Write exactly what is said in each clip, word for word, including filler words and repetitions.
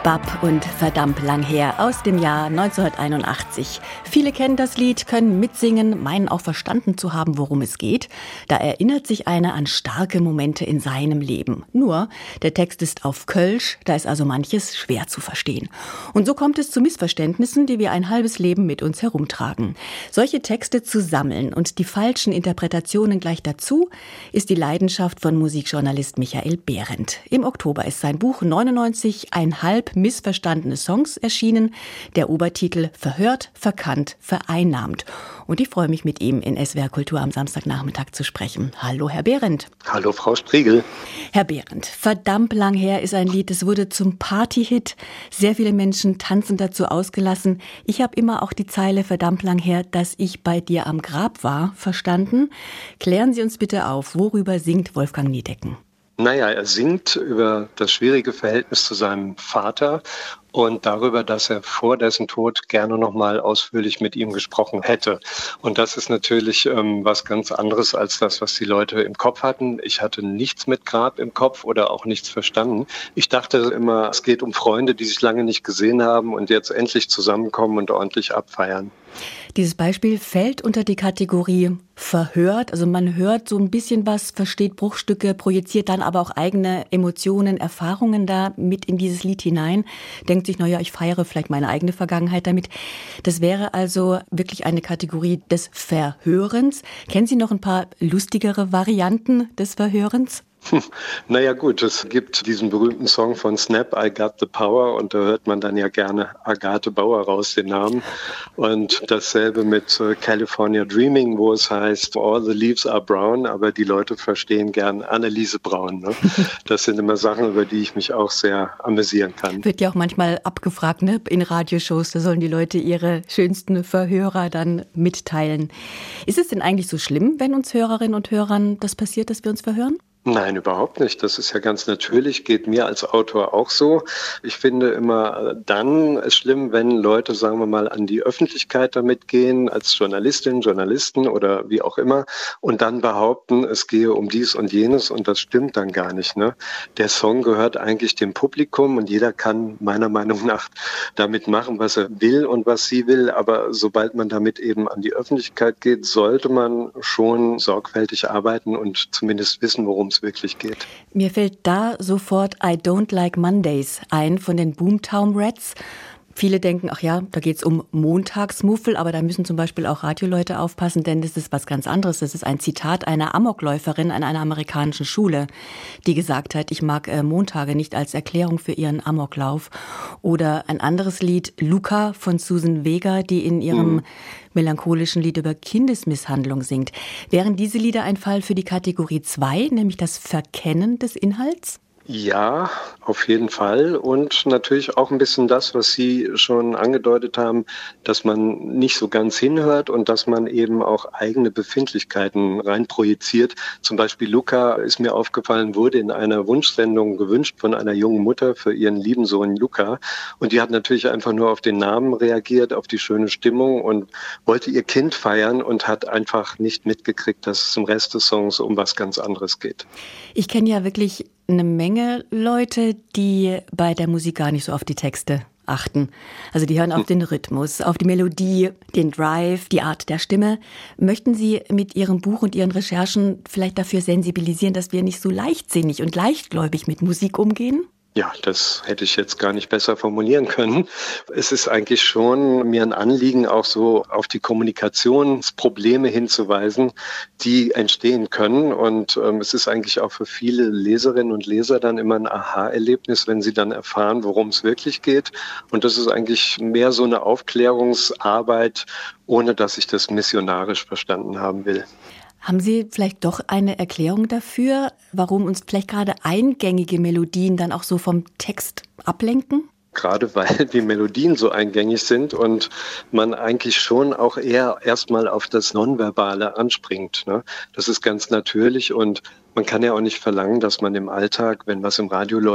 Bab und verdammt lang her aus dem Jahr neunzehnhunderteinundachtzig. Viele kennen das Lied, können mitsingen, meinen auch verstanden zu haben, worum es geht. Da erinnert sich einer an starke Momente in seinem Leben. Nur, der Text ist auf Kölsch, da ist also manches schwer zu verstehen. Und so kommt es zu Missverständnissen, die wir ein halbes Leben mit uns herumtragen. Solche Texte zu sammeln und die falschen Interpretationen gleich dazu, ist die Leidenschaft von Musikjournalist Michael Behrendt. Im Oktober ist sein Buch neunundneunzig Komma fünf missverstandene Songs erschienen. Der Obertitel Verhört, verkannt, vereinnahmt. Und ich freue mich, mit ihm in S W R Kultur am Samstagnachmittag zu sprechen. Hallo, Herr Behrendt. Hallo, Frau Striegel. Herr Behrendt, verdammt lang her ist ein Lied, das wurde zum Partyhit. Sehr viele Menschen tanzen dazu ausgelassen. Ich habe immer auch die Zeile verdammt lang her, dass ich bei dir am Grab war, verstanden. Klären Sie uns bitte auf, worüber singt Wolfgang Niedecken? Naja, er singt über das schwierige Verhältnis zu seinem Vater und darüber, dass er vor dessen Tod gerne noch mal ausführlich mit ihm gesprochen hätte. Und das ist natürlich ähm, was ganz anderes als das, was die Leute im Kopf hatten. Ich hatte nichts mit Grab im Kopf oder auch nichts verstanden. Ich dachte immer, es geht um Freunde, die sich lange nicht gesehen haben und jetzt endlich zusammenkommen und ordentlich abfeiern. Dieses Beispiel fällt unter die Kategorie verhört. Also man hört so ein bisschen was, versteht Bruchstücke, projiziert dann aber auch eigene Emotionen, Erfahrungen da mit in dieses Lied hinein. Denkt sich, naja, ich feiere vielleicht meine eigene Vergangenheit damit. Das wäre also wirklich eine Kategorie des Verhörens. Kennen Sie noch ein paar lustigere Varianten des Verhörens? Naja gut, es gibt diesen berühmten Song von Snap, I Got the Power, und da hört man dann ja gerne Agathe Bauer raus, den Namen. Und dasselbe mit California Dreaming, wo es heißt, all the leaves are brown, aber die Leute verstehen gern Anneliese Braun. Ne? Das sind immer Sachen, über die ich mich auch sehr amüsieren kann. Wird ja auch manchmal abgefragt, ne? In Radioshows, da sollen die Leute ihre schönsten Verhörer dann mitteilen. Ist es denn eigentlich so schlimm, wenn uns Hörerinnen und Hörern das passiert, dass wir uns verhören? Nein, überhaupt nicht. Das ist ja ganz natürlich, geht mir als Autor auch so. Ich finde immer dann es schlimm, wenn Leute, sagen wir mal, an die Öffentlichkeit damit gehen, als Journalistinnen, Journalisten oder wie auch immer, und dann behaupten, es gehe um dies und jenes, und das stimmt dann gar nicht. Ne? Der Song gehört eigentlich dem Publikum und jeder kann meiner Meinung nach damit machen, was er will und was sie will. Aber sobald man damit eben an die Öffentlichkeit geht, sollte man schon sorgfältig arbeiten und zumindest wissen, worum es wirklich geht. Mir fällt da sofort I Don't Like Mondays ein von den Boomtown Rats. Viele denken, ach ja, da geht's um Montagsmuffel, aber da müssen zum Beispiel auch Radioleute aufpassen, denn das ist was ganz anderes. Das ist ein Zitat einer Amokläuferin an einer amerikanischen Schule, die gesagt hat, ich mag äh, Montage nicht als Erklärung für ihren Amoklauf. Oder ein anderes Lied, Luca von Susan Vega, die in ihrem mhm. melancholischen Lied über Kindesmisshandlung singt. Wären diese Lieder ein Fall für die Kategorie zwei, nämlich das Verkennen des Inhalts? Ja, auf jeden Fall. Und natürlich auch ein bisschen das, was Sie schon angedeutet haben, dass man nicht so ganz hinhört und dass man eben auch eigene Befindlichkeiten reinprojiziert. Zum Beispiel Luca, ist mir aufgefallen, wurde in einer Wunschsendung gewünscht von einer jungen Mutter für ihren lieben Sohn Luca. Und die hat natürlich einfach nur auf den Namen reagiert, auf die schöne Stimmung und wollte ihr Kind feiern und hat einfach nicht mitgekriegt, dass es im Rest des Songs um was ganz anderes geht. Ich kenne ja wirklich eine Menge Leute, die bei der Musik gar nicht so auf die Texte achten. Also die hören auf den Rhythmus, auf die Melodie, den Drive, die Art der Stimme. Möchten Sie mit Ihrem Buch und Ihren Recherchen vielleicht dafür sensibilisieren, dass wir nicht so leichtsinnig und leichtgläubig mit Musik umgehen? Ja, das hätte ich jetzt gar nicht besser formulieren können. Es ist eigentlich schon mir ein Anliegen, auch so auf die Kommunikationsprobleme hinzuweisen, die entstehen können. Und ähm, es ist eigentlich auch für viele Leserinnen und Leser dann immer ein Aha-Erlebnis, wenn sie dann erfahren, worum es wirklich geht. Und das ist eigentlich mehr so eine Aufklärungsarbeit, ohne dass ich das missionarisch verstanden haben will. Haben Sie vielleicht doch eine Erklärung dafür, warum uns vielleicht gerade eingängige Melodien dann auch so vom Text ablenken? Gerade weil die Melodien so eingängig sind und man eigentlich schon auch eher erstmal auf das Nonverbale anspringt. Ne? Das ist ganz natürlich und man kann ja auch nicht verlangen, dass man im Alltag, wenn was im Radio läuft,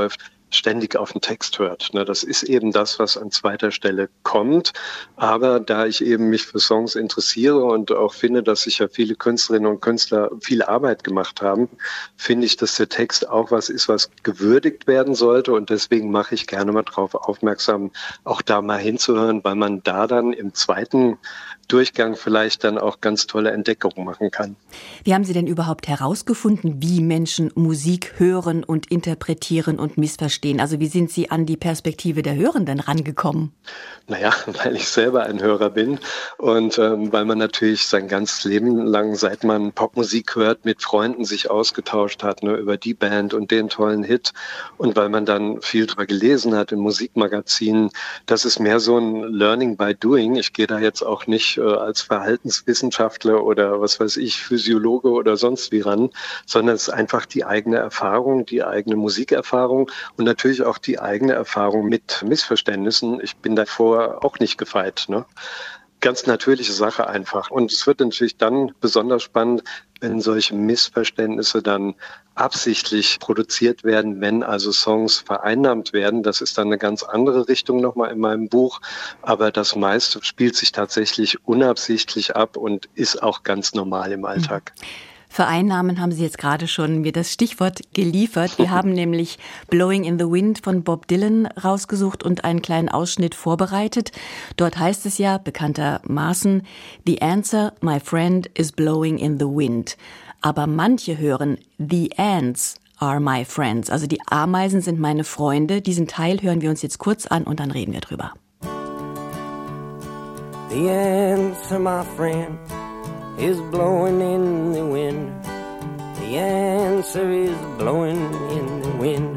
ständig auf den Text hört. Ne, das ist eben das, was an zweiter Stelle kommt. Aber da ich eben mich für Songs interessiere und auch finde, dass sich ja viele Künstlerinnen und Künstler viel Arbeit gemacht haben, finde ich, dass der Text auch was ist, was gewürdigt werden sollte. Und deswegen mache ich gerne mal darauf aufmerksam, auch da mal hinzuhören, weil man da dann im zweiten Durchgang vielleicht dann auch ganz tolle Entdeckungen machen kann. Wie haben Sie denn überhaupt herausgefunden, wie Menschen Musik hören und interpretieren und missverstehen? Also wie sind Sie an die Perspektive der Hörenden rangekommen? Naja, weil ich selber ein Hörer bin und ähm, weil man natürlich sein ganzes Leben lang, seit man Popmusik hört, mit Freunden sich ausgetauscht hat, ne, über die Band und den tollen Hit, und weil man dann viel drüber gelesen hat in Musikmagazinen. Das ist mehr so ein Learning by Doing. Ich gehe da jetzt auch nicht äh, als Verhaltenswissenschaftler oder was weiß ich, Physiologe oder sonst wie ran, sondern es ist einfach die eigene Erfahrung, die eigene Musikerfahrung und natürlich auch die eigene Erfahrung mit Missverständnissen. Ich bin davor auch nicht gefeit, ne? Ganz natürliche Sache einfach. Und es wird natürlich dann besonders spannend, wenn solche Missverständnisse dann absichtlich produziert werden, wenn also Songs vereinnahmt werden. Das ist dann eine ganz andere Richtung nochmal in meinem Buch. Aber das meiste spielt sich tatsächlich unabsichtlich ab und ist auch ganz normal im Alltag. Mhm. Vereinnahmen haben Sie jetzt gerade schon mir das Stichwort geliefert. Wir haben nämlich Blowing in the Wind von Bob Dylan rausgesucht und einen kleinen Ausschnitt vorbereitet. Dort heißt es ja bekanntermaßen, The answer, my friend, is blowing in the wind. Aber manche hören, The ants are my friends. Also die Ameisen sind meine Freunde. Diesen Teil hören wir uns jetzt kurz an und dann reden wir drüber. The answer, my friend, is blowing in the wind. The answer is blowing in the wind.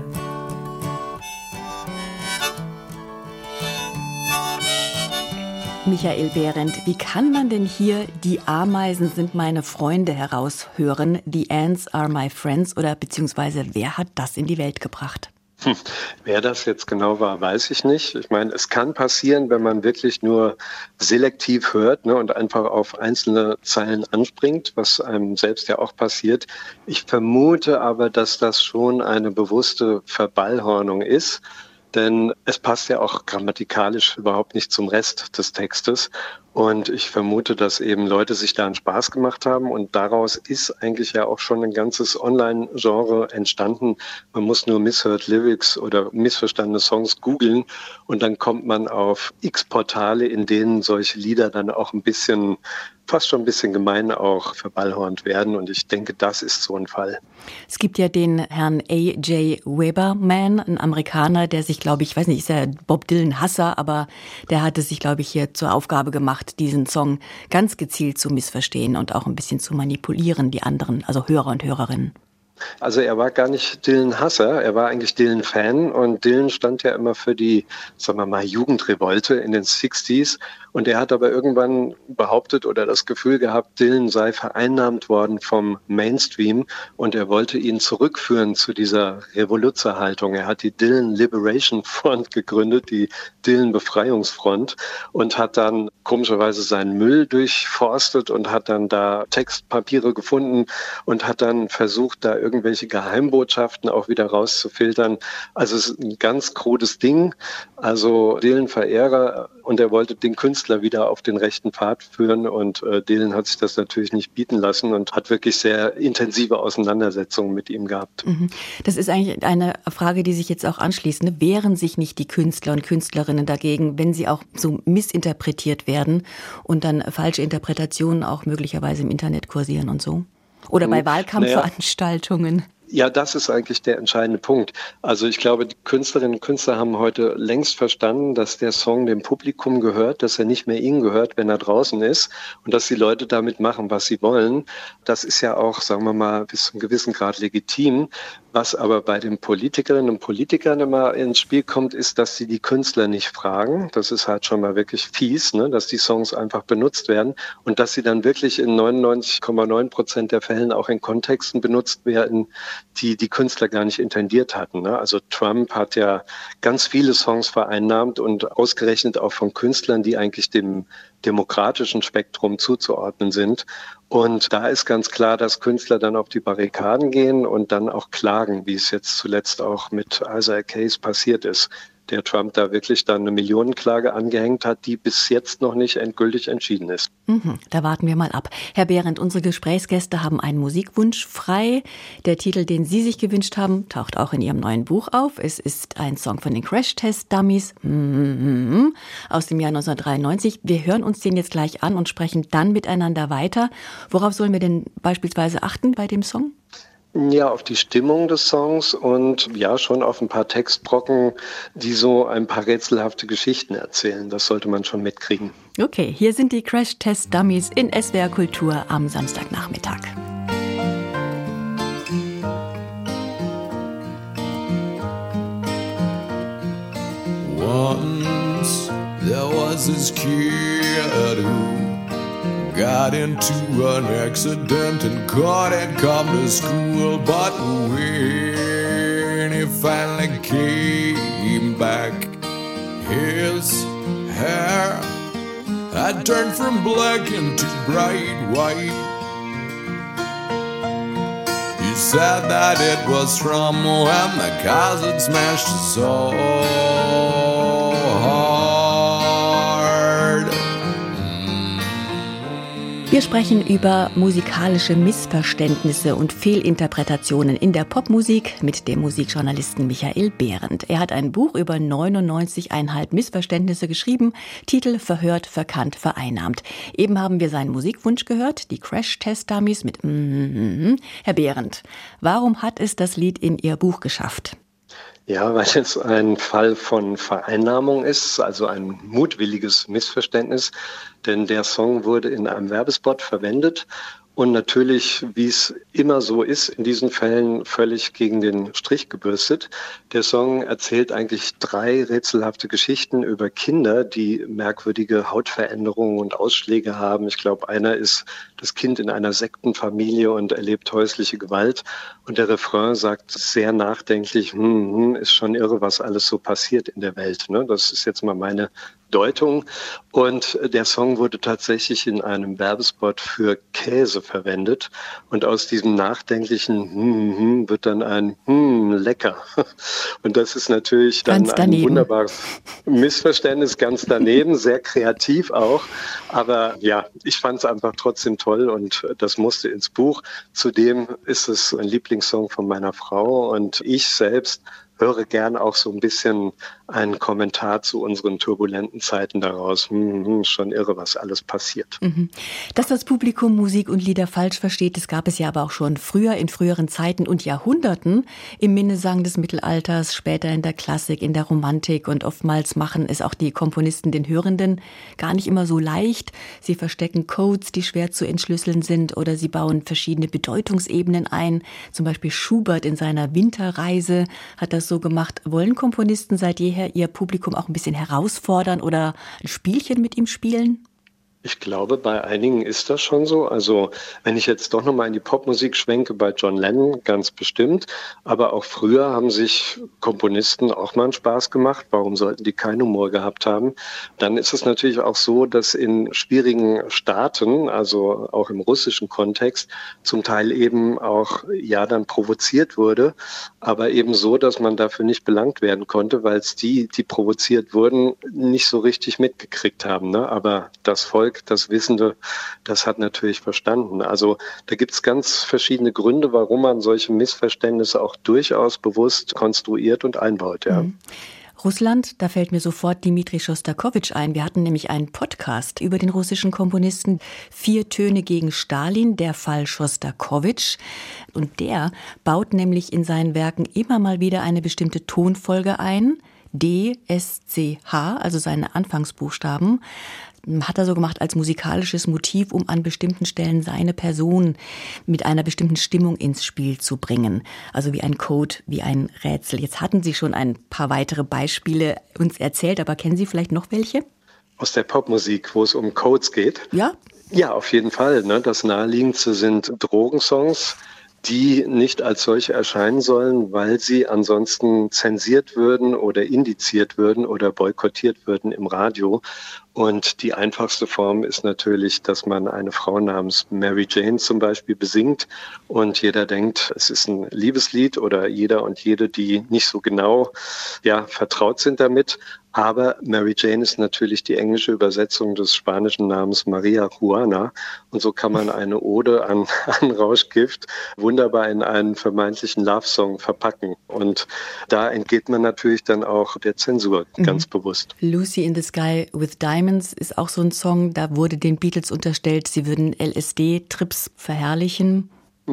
Michael Behrendt, wie kann man denn hier die Ameisen sind meine Freunde heraushören? The ants are my friends, oder beziehungsweise wer hat das in die Welt gebracht? Hm. Wer das jetzt genau war, weiß ich nicht. Ich meine, es kann passieren, wenn man wirklich nur selektiv hört, ne, und einfach auf einzelne Zeilen anspringt, was einem selbst ja auch passiert. Ich vermute aber, dass das schon eine bewusste Verballhornung ist. Denn es passt ja auch grammatikalisch überhaupt nicht zum Rest des Textes. Und ich vermute, dass eben Leute sich da einen Spaß gemacht haben. Und daraus ist eigentlich ja auch schon ein ganzes Online-Genre entstanden. Man muss nur Misheard Lyrics oder missverstandene Songs googeln. Und dann kommt man auf x Portale, in denen solche Lieder dann auch ein bisschen, fast schon ein bisschen gemein auch verballhornt werden. Und ich denke, das ist so ein Fall. Es gibt ja den Herrn A J Weberman, ein Amerikaner, der sich, glaube ich, ich weiß nicht, ist er Bob Dylan-Hasser, aber der hatte sich, glaube ich, hier zur Aufgabe gemacht, diesen Song ganz gezielt zu missverstehen und auch ein bisschen zu manipulieren, die anderen, also Hörer und Hörerinnen. Also er war gar nicht Dylan-Hasser, er war eigentlich Dylan-Fan, und Dylan stand ja immer für die, sagen wir mal, Jugendrevolte in den sechziger. Und er hat aber irgendwann behauptet oder das Gefühl gehabt, Dylan sei vereinnahmt worden vom Mainstream, und er wollte ihn zurückführen zu dieser Revoluzerhaltung. Er hat die Dylan Liberation Front gegründet, die Dylan Befreiungsfront, und hat dann komischerweise seinen Müll durchforstet und hat dann da Textpapiere gefunden und hat dann versucht, da irgendwelche Geheimbotschaften auch wieder rauszufiltern. Also es ist ein ganz krudes Ding. Also Dylan-Verehrer, und er wollte den Künstler wieder auf den rechten Pfad führen, und äh, Dylan hat sich das natürlich nicht bieten lassen und hat wirklich sehr intensive Auseinandersetzungen mit ihm gehabt. Das ist eigentlich eine Frage, die sich jetzt auch anschließt. Ne? Wehren sich nicht die Künstler und Künstlerinnen dagegen, wenn sie auch so missinterpretiert werden und dann falsche Interpretationen auch möglicherweise im Internet kursieren und so? Oder bei Wahlkampfveranstaltungen? Naja. Ja, das ist eigentlich der entscheidende Punkt. Also ich glaube, die Künstlerinnen und Künstler haben heute längst verstanden, dass der Song dem Publikum gehört, dass er nicht mehr ihnen gehört, wenn er draußen ist, und dass die Leute damit machen, was sie wollen. Das ist ja auch, sagen wir mal, bis zu einem gewissen Grad legitim. Was aber bei den Politikerinnen und Politikern immer ins Spiel kommt, ist, dass sie die Künstler nicht fragen. Das ist halt schon mal wirklich fies, ne? Dass die Songs einfach benutzt werden und dass sie dann wirklich in neunundneunzig Komma neun Prozent der Fällen auch in Kontexten benutzt werden, die die Künstler gar nicht intendiert hatten. Ne? Also Trump hat ja ganz viele Songs vereinnahmt und ausgerechnet auch von Künstlern, die eigentlich dem demokratischen Spektrum zuzuordnen sind. Und da ist ganz klar, dass Künstler dann auf die Barrikaden gehen und dann auch klagen, wie es jetzt zuletzt auch mit Isaiah Case passiert ist, der Trump da wirklich dann eine Millionenklage angehängt hat, die bis jetzt noch nicht endgültig entschieden ist. Mhm, da warten wir mal ab. Herr Behrendt, unsere Gesprächsgäste haben einen Musikwunsch frei. Der Titel, den Sie sich gewünscht haben, taucht auch in Ihrem neuen Buch auf. Es ist ein Song von den Crash Test Dummies mm-hmm, aus dem Jahr neunzehnhundertdreiundneunzig. Wir hören uns den jetzt gleich an und sprechen dann miteinander weiter. Worauf sollen wir denn beispielsweise achten bei dem Song? Ja, auf die Stimmung des Songs und ja, schon auf ein paar Textbrocken, die so ein paar rätselhafte Geschichten erzählen. Das sollte man schon mitkriegen. Okay, hier sind die Crash Test Dummies in S W R Kultur am Samstagnachmittag. Once there was this kid who got into an accident and couldn't come to school, but when he finally came back, his hair had turned from black into bright white. He said that it was from when the cars had smashed his soul hard. Wir sprechen über musikalische Missverständnisse und Fehlinterpretationen in der Popmusik mit dem Musikjournalisten Michael Behrendt. Er hat ein Buch über neunundneunzig Komma fünf Missverständnisse geschrieben, Titel Verhört, Verkannt, Vereinnahmt. Eben haben wir seinen Musikwunsch gehört, die Crash Test Dummies mit mm-hmm. Herr Behrendt, warum hat es das Lied in Ihr Buch geschafft? Ja, weil es ein Fall von Vereinnahmung ist, also ein mutwilliges Missverständnis, denn der Song wurde in einem Werbespot verwendet und natürlich, wie es immer so ist, in diesen Fällen völlig gegen den Strich gebürstet. Der Song erzählt eigentlich drei rätselhafte Geschichten über Kinder, die merkwürdige Hautveränderungen und Ausschläge haben. Ich glaube, einer ist das Kind in einer Sektenfamilie und erlebt häusliche Gewalt. Und der Refrain sagt sehr nachdenklich, hm, hm, ist schon irre, was alles so passiert in der Welt. Ne? Das ist jetzt mal meine Deutung. Und der Song wurde tatsächlich in einem Werbespot für Käse verwendet. Und aus diesem nachdenklichen hm, hm, wird dann ein hm, lecker. Und das ist natürlich dann ein wunderbares Missverständnis, ganz daneben, sehr kreativ auch. Aber ja, ich fand es einfach trotzdem toll und das musste ins Buch. Zudem ist es ein Lieblingssong von meiner Frau und ich selbst höre gern auch so ein bisschen einen Kommentar zu unseren turbulenten Zeiten daraus. Hm, hm, schon irre, was alles passiert. Mhm. Dass das Publikum Musik und Lieder falsch versteht, das gab es ja aber auch schon früher, in früheren Zeiten und Jahrhunderten. Im Minnesang des Mittelalters, später in der Klassik, in der Romantik. Und oftmals machen es auch die Komponisten den Hörenden gar nicht immer so leicht. Sie verstecken Codes, die schwer zu entschlüsseln sind, oder sie bauen verschiedene Bedeutungsebenen ein. Zum Beispiel Schubert in seiner Winterreise hat das so gemacht. Wollen Komponisten seit jeher ihr Publikum auch ein bisschen herausfordern oder ein Spielchen mit ihm spielen? Ich glaube, bei einigen ist das schon so. Also wenn ich jetzt doch nochmal in die Popmusik schwenke, bei John Lennon ganz bestimmt. Aber auch früher haben sich Komponisten auch mal einen Spaß gemacht. Warum sollten die keinen Humor gehabt haben? Dann ist es natürlich auch so, dass in schwierigen Staaten, also auch im russischen Kontext, zum Teil eben auch ja dann provoziert wurde. Aber eben so, dass man dafür nicht belangt werden konnte, weil es die, die provoziert wurden, nicht so richtig mitgekriegt haben. Ne? Aber das Volk, das Wissende, das hat natürlich verstanden. Also da gibt es ganz verschiedene Gründe, warum man solche Missverständnisse auch durchaus bewusst konstruiert und einbaut. Ja. Mhm. Russland, da fällt mir sofort Dmitri Schostakowitsch ein. Wir hatten nämlich einen Podcast über den russischen Komponisten Vier Töne gegen Stalin, der Fall Schostakowitsch. Und der baut nämlich in seinen Werken immer mal wieder eine bestimmte Tonfolge ein. D, S, C, H, also seine Anfangsbuchstaben, hat er so gemacht als musikalisches Motiv, um an bestimmten Stellen seine Person mit einer bestimmten Stimmung ins Spiel zu bringen. Also wie ein Code, wie ein Rätsel. Jetzt hatten Sie schon ein paar weitere Beispiele uns erzählt, aber kennen Sie vielleicht noch welche? Aus der Popmusik, wo es um Codes geht? Ja. Ja, auf jeden Fall. Ne? Das Naheliegendste sind Drogensongs, die nicht als solche erscheinen sollen, weil sie ansonsten zensiert würden oder indiziert würden oder boykottiert würden im Radio. Und die einfachste Form ist natürlich, dass man eine Frau namens Mary Jane zum Beispiel besingt und jeder denkt, es ist ein Liebeslied oder jeder und jede, die nicht so genau ja, vertraut sind damit. Aber Mary Jane ist natürlich die englische Übersetzung des spanischen Namens Maria Juana. Und so kann man eine Ode an, an Rauschgift wunderbar in einen vermeintlichen Love-Song verpacken. Und da entgeht man natürlich dann auch der Zensur mhm. ganz bewusst. Lucy in the Sky with Diamonds ist auch so ein Song, da wurde den Beatles unterstellt, sie würden L S D-Trips verherrlichen.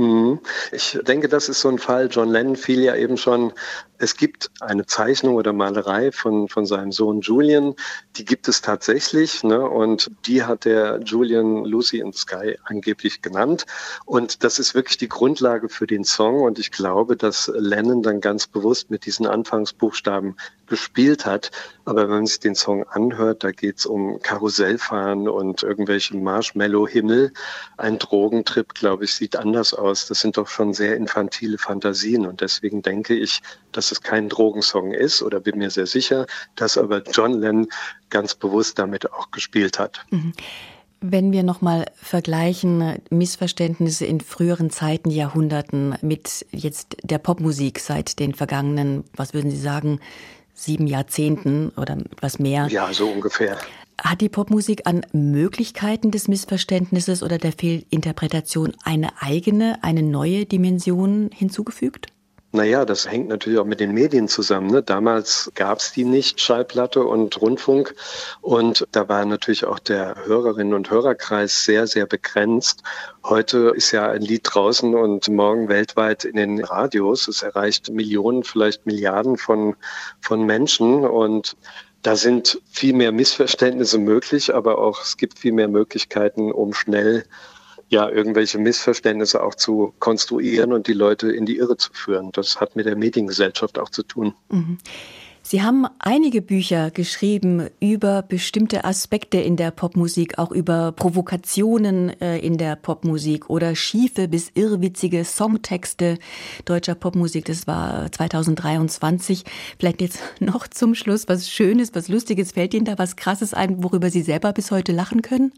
Ich denke, das ist so ein Fall. John Lennon fiel ja eben schon. Es gibt eine Zeichnung oder Malerei von, von seinem Sohn Julian. Die gibt es tatsächlich, ne? Und die hat der Julian Lucy in the Sky angeblich genannt. Und das ist wirklich die Grundlage für den Song. Und ich glaube, dass Lennon dann ganz bewusst mit diesen Anfangsbuchstaben gespielt hat. Aber wenn man sich den Song anhört, da geht es um Karussellfahren und irgendwelche Marshmallow-Himmel. Ein Drogentrip, glaube ich, sieht anders aus. Das sind doch schon sehr infantile Fantasien. Und deswegen denke ich, dass es kein Drogensong ist oder bin mir sehr sicher, dass aber John Lennon ganz bewusst damit auch gespielt hat. Mhm. Wenn wir nochmal vergleichen, Missverständnisse in früheren Zeiten, Jahrhunderten mit jetzt der Popmusik seit den vergangenen, was würden Sie sagen, sieben Jahrzehnten oder etwas mehr. Ja, so ungefähr. Hat die Popmusik an Möglichkeiten des Missverständnisses oder der Fehlinterpretation eine eigene, eine neue Dimension hinzugefügt? Naja, das hängt natürlich auch mit den Medien zusammen. Ne? Damals gab es die nicht, Schallplatte und Rundfunk. Und da war natürlich auch der Hörerinnen- und Hörerkreis sehr, sehr begrenzt. Heute ist ja ein Lied draußen und morgen weltweit in den Radios. Es erreicht Millionen, vielleicht Milliarden von, von Menschen. Und da sind viel mehr Missverständnisse möglich, aber auch es gibt viel mehr Möglichkeiten, um schnell ja, irgendwelche Missverständnisse auch zu konstruieren und die Leute in die Irre zu führen. Das hat mit der Mediengesellschaft auch zu tun. Mhm. Sie haben einige Bücher geschrieben über bestimmte Aspekte in der Popmusik, auch über Provokationen äh, in der Popmusik oder schiefe bis irrwitzige Songtexte deutscher Popmusik. Das war zweitausenddreiundzwanzig. Vielleicht jetzt noch zum Schluss was Schönes, was Lustiges. Fällt Ihnen da was Krasses ein, worüber Sie selber bis heute lachen können?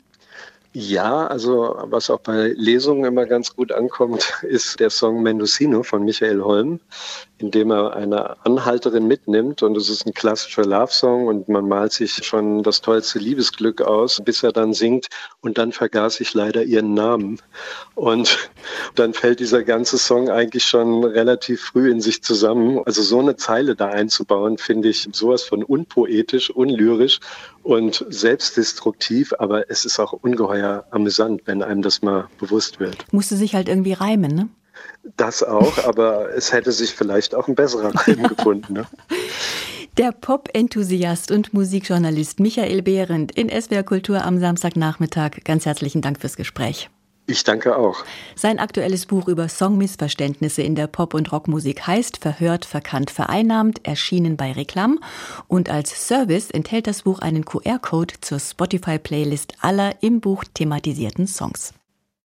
Ja, also was auch bei Lesungen immer ganz gut ankommt, ist der Song Mendocino von Michael Holm, in dem er eine Anhalterin mitnimmt und es ist ein klassischer Love-Song und man malt sich schon das tollste Liebesglück aus, bis er dann singt und dann vergaß ich leider ihren Namen. Und dann fällt dieser ganze Song eigentlich schon relativ früh in sich zusammen. Also so eine Zeile da einzubauen, finde ich sowas von unpoetisch, unlyrisch und selbstdestruktiv, aber es ist auch ungeheuer amüsant, wenn einem das mal bewusst wird. Musste sich halt irgendwie reimen, ne? Das auch, aber es hätte sich vielleicht auch ein besserer Reim gefunden. Ne? Der Pop-Enthusiast und Musikjournalist Michael Behrendt in S W R Kultur am Samstagnachmittag. Ganz herzlichen Dank fürs Gespräch. Ich danke auch. Sein aktuelles Buch über Songmissverständnisse in der Pop- und Rockmusik heißt Verhört, verkannt, vereinnahmt, erschienen bei Reklam. Und als Service enthält das Buch einen Q R-Code zur Spotify-Playlist aller im Buch thematisierten Songs.